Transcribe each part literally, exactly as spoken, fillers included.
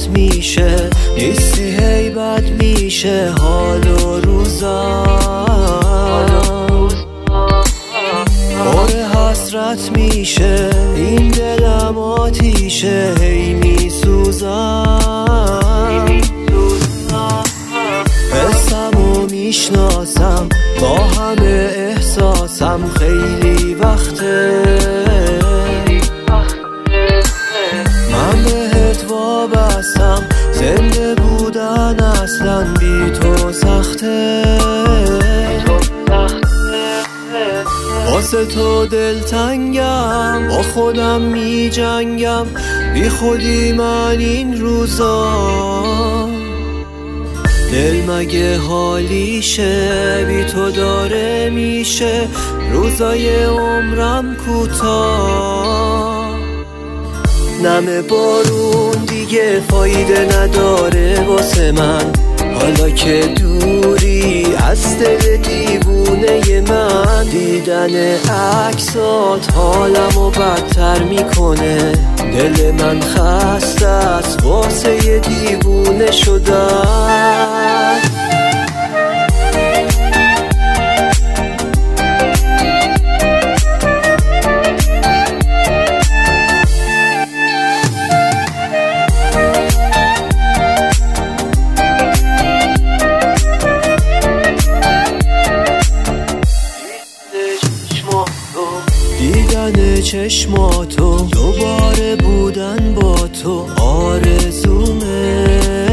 بد میشه، نیستی هی بد میشه حال و روزا، پر حسرت میشه این دلم آتیشه هی میسوزم، حسمو میشناسم با همه احساسم خیلی وقته من بهت وابستم، زنده بودن اصلا بی تو سخته، واسه تو دلتنگم با خودم می جنگم، بی خودی من این روزا، دل مگه حالیشه بی تو داره میشه روزای عمرم کوتاه، نم بارون دیگه فایده نداره واسه من، حالا که دوری از دل دیوونه من، دیدن عکسات حالمو بدتر میکنه، دل من خسته است واسه یه دیوونه شدن. دیدن چشماتو دوباره بودن با تو آرزومه،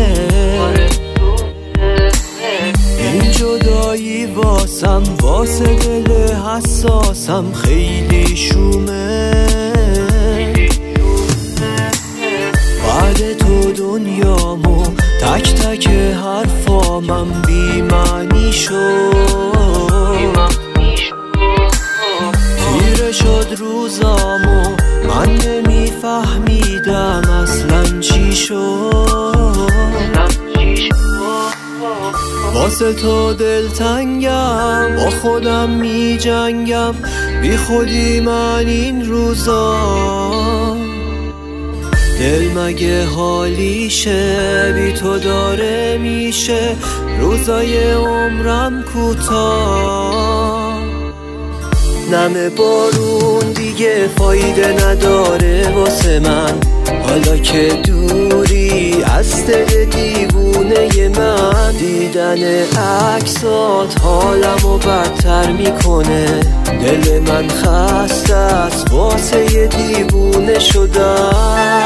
این جدایی واسم واسه دل حساسم خیلی شومه، بعد تو دنیامو تک تک حرفامم بی معنی شد، تیره شد روزامو من نمیفهمیدم اصلا چی شد، واسه تو دلتنگم با خودم می جنگم، بی خودی من این روزا، دل مگه حالیشه بی تو داره میشه روزای عمرم کوتاه، نم بارون دیگه فایده نداره واسه من، حالا که دوری از دل دیوونه من، دیدن عکسات حالمو بدتر میکنه، دل من خسته است واسه یه دیوونه شدن.